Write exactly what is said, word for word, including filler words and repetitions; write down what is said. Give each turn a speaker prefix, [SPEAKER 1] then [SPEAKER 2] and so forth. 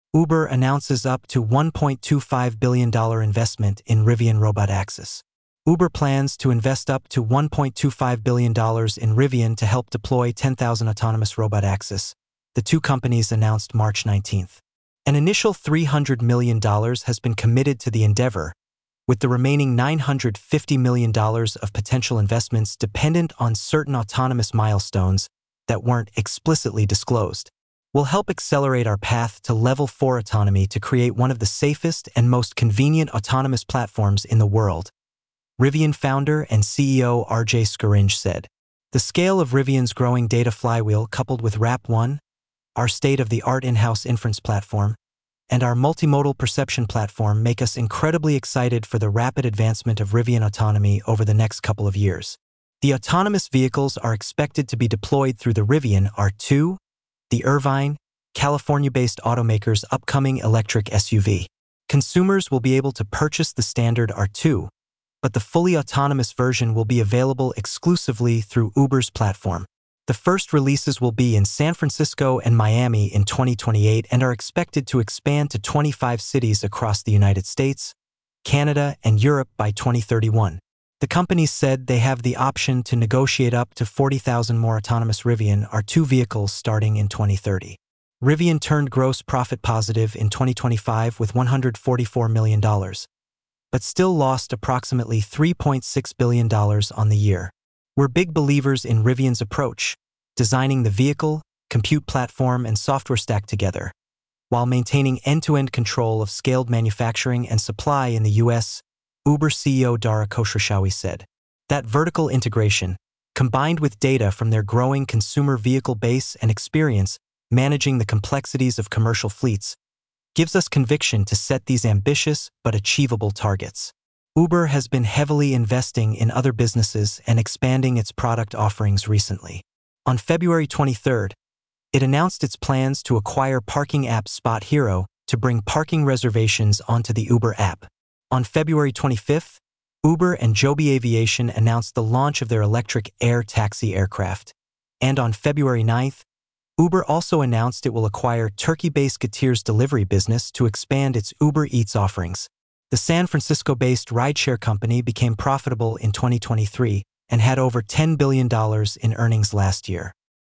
[SPEAKER 1] Uber announces up to one point two five billion dollars investment in Rivian Robotaxis. Uber plans to invest up to one point two five billion dollars in Rivian to help deploy ten thousand autonomous Robotaxis, the two companies announced March nineteenth. An initial three hundred million dollars has been committed to the endeavor, with the remaining nine hundred fifty million dollars of potential investments dependent on certain autonomous milestones that weren't explicitly disclosed. Will help accelerate our path to level four autonomy to create one of the safest and most convenient autonomous platforms in the world, Rivian founder and C E O R J Scaringe said. The scale of Rivian's growing data flywheel coupled with RAP one, our state-of-the-art in-house inference platform, and our multimodal perception platform make us incredibly excited for the rapid advancement of Rivian autonomy over the next couple of years. The autonomous vehicles are expected to be deployed through the Rivian R two, the Irvine, California-based automaker's upcoming electric S U V. Consumers will be able to purchase the standard R two, but the fully autonomous version will be available exclusively through Uber's platform. The first releases will be in San Francisco and Miami in twenty twenty-eight and are expected to expand to twenty-five cities across the United States, Canada, and Europe by twenty thirty-one. The company said they have the option to negotiate up to forty thousand more autonomous Rivian R two vehicles starting in twenty thirty. Rivian turned gross profit positive in twenty twenty-five with one hundred forty-four million dollars, but still lost approximately three point six billion dollars on the year. We're big believers in Rivian's approach, designing the vehicle, compute platform, and software stack together, while maintaining end-to-end control of scaled manufacturing and supply in the U S, Uber C E O Dara Khosrowshahi said. That vertical integration, combined with data from their growing consumer vehicle base and experience managing the complexities of commercial fleets, gives us conviction to set these ambitious but achievable targets. Uber has been heavily investing in other businesses and expanding its product offerings recently. On February twenty-third, it announced its plans to acquire parking app Spot Hero to bring parking reservations onto the Uber app. On February twenty-fifth, Uber and Joby Aviation announced the launch of their electric air taxi aircraft. And on February ninth, Uber also announced it will acquire Turkey-based Getir's delivery business to expand its Uber Eats offerings. The San Francisco-based rideshare company became profitable in twenty twenty-three and had over ten billion dollars in earnings last year.